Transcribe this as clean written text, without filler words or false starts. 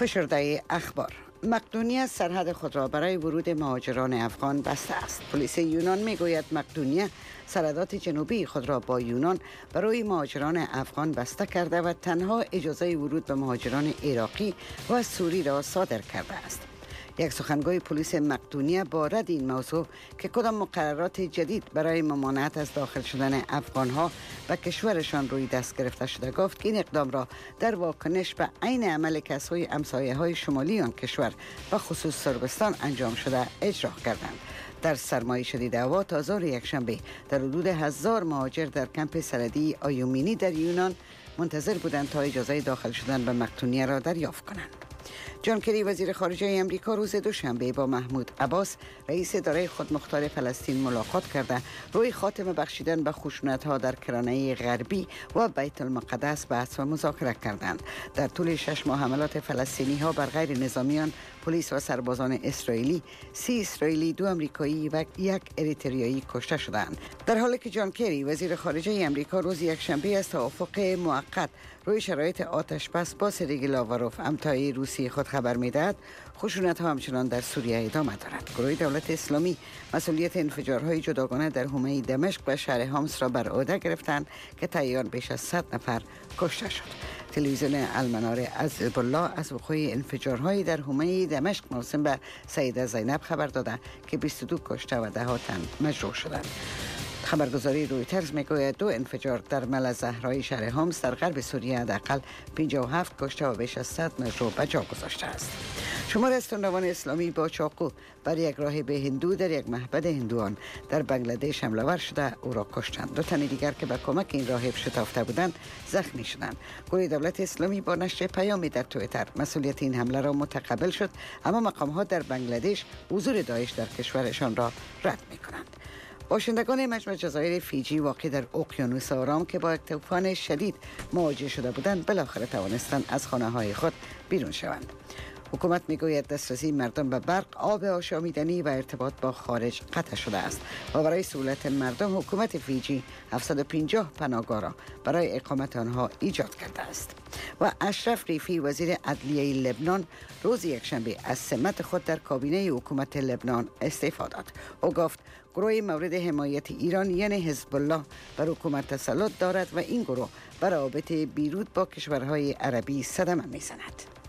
فشرده اخبار. مقدونیه سرحد خود را برای ورود مهاجران افغان بسته است. پلیس یونان میگوید مقدونیه سرحدات جنوبی خود را با یونان برای مهاجران افغان بسته کرده و تنها اجازه ورود به مهاجران عراقی و سوری را صادر کرده است. یک سخنگوی پلیس مقدونیه با رد این موضوع که کدام مقررات جدید برای ممانعت از داخل شدن افغانها به کشورشان روی دست گرفته شده گفت که این اقدام را در واکنش به عین عمل کسای همسایه های شمالی آن کشور و خصوص سربستان انجام شده اجرا کردند. در سرمای شدید هوا تا ظهر یکشنبه در حدود 1000 مهاجر در کمپ سرحدی آیومینی در یونان منتظر بودند تا اجازه داخل شدن به مقدونیه را دریافت کنند. جان کری وزیر خارجه امریکا روز دوشنبه با محمود عباس رئیس اداره خودمختار فلسطین ملاقات کرده روی خاتمه بخشیدن به خشونت‌ها در کرانه غربی و بیت المقدس بحث و مذاکره کردند. در طول 6 ماه حملات فلسطینی‌ها بر غیر نظامیان، پلیس و سربازان اسرائیلی، 30 اسرائیلی، 2 آمریکایی و 1 اریتریایی کشته شدند. در حالی که جان کری وزیر خارجه امریکا روز یکشنبه از توافق موقت روی شرایط آتش بس با سرگئی لاوروف همتای روسی خود خبر میدهد، خشونت‌ها همچنان در سوریه ادامه دارد. گروه دولت اسلامی مسئولیت انفجارهای جداگانه در حومه دمشق و شهر حمص را بر عهده گرفتند که تقریباً بیش از 100 نفر کشته شد. تلویزیون المنار از حزب الله از وقوع انفجارهای در حومه دمشق موسوم به سیده زینب خبر داده که 22 کشته و 10 تن مجروح شدند. خبرگزاری رویترز میگوید 2 انفجار در مل زهرای شهر حمص در غرب سوریه حداقل 57 کشته و بیش از 100 مجروح به جا گذاشته است. شمار از تندروان اسلامی با چاقو بر یک راهب هندو در یک معبد هندوان در بنگلادش حمله ور شده او را کشتند. 2 تن دیگر که به کمک این راهب شتافته بودند زخمی شدند. گروه دولت اسلامی با نشر پیامی در توییتر مسئولیت این حمله را متقبل شد، اما مقام‌ها در بنگلادش حضور داعش در کشورشان را رد می‌کنند. باشندگان مجمع جزایر فیجی واقع در اقیانوس آرام که با یک طوفان شدید مواجه شده بودند بالاخره توانستند از خانه‌های خود بیرون شوند. حکومت میگوید دسترسی مردم به برق، آب آشامیدنی و ارتباط با خارج قطع شده است و برای سهولت مردم حکومت فیجی 750 پناهگاه را برای اقامت آنها ایجاد کرده است. و اشرف ریفی وزیر عدلیه لبنان روز یکشنبه از سمت خود در کابینه حکومت لبنان استعفا داد. او گفت گروه مورد حمایت ایران یعنی حزب الله بر حکومت تسلط دارد و این گروه بر روابط بیروت با کشورهای عربی صدمه میزند.